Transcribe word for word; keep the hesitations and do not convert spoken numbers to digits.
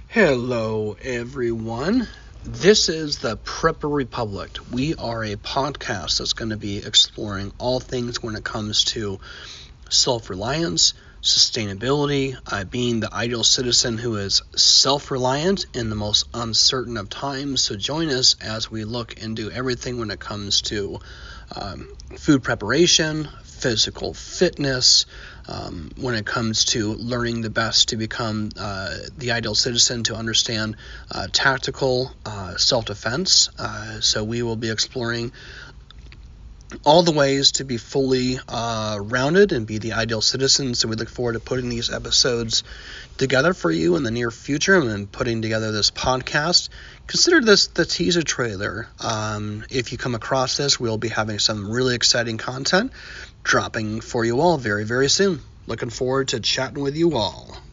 Hello, everyone. This is the Prepper Republic. We are a podcast that's going to be exploring all things when it comes to self-reliance, sustainability, uh, being the ideal citizen who is self-reliant in the most uncertain of times. So join us as we look into everything when it comes to um, food preparation, physical fitness, um, when it comes to learning the best to become uh, the ideal citizen, to understand uh, tactical uh, self-defense. Uh, so we will be exploring all the ways to be fully uh, rounded and be the ideal citizen. So we look forward to putting these episodes together for you in the near future and then putting together this podcast. Consider this the teaser trailer. Um, if you come across this, we'll be having some really exciting content dropping for you all very, very soon. Looking forward to chatting with you all.